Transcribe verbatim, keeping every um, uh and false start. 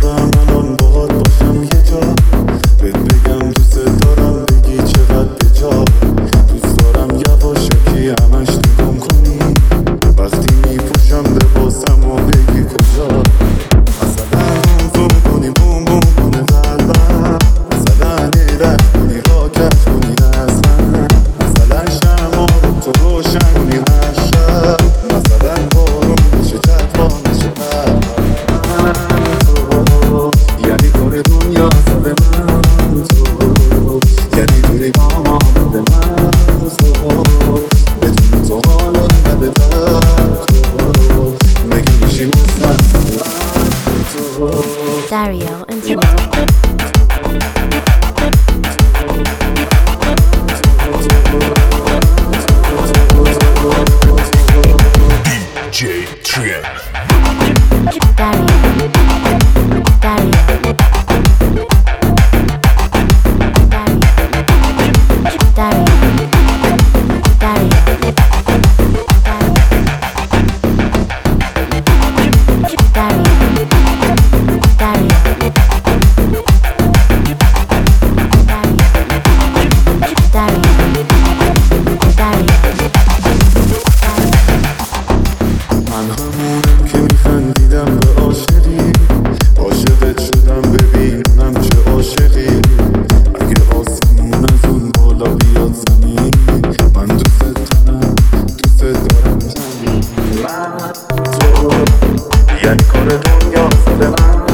دوستم الان باهات باشم یه جا، بهت بگم دوست دارم بگی چقدر بجا. دوست دارم یواشکی همش نگام کنی وقتی میپوشم لباسم و بگی کجا. مثلا زوم کنی بوم بوم کنه قلبم، مثلا ایرک کنی را کش کنی نزن، مثلا شما رو تو روشن کنی هر شب، مثلا بارون بشه چتران بشه قلبم. تو یعنی کار دنیا سر من، تو یعنی دوری با ما به من، تو بدون تو حالا نده در تو مگه میشی مطمئن تو. Dario Intimate. D J Trien. Dario. Dario. Dario. Dario. Dario. Dario. من همونم که میخندیدم به عاشقی، عاشقت شدم ببینم چه عاشقی. اگه آسمون از اون بالا بیاد زمین، من دوست دارم دوست دارم زمین. من تو یعنی کار دنیا سر من،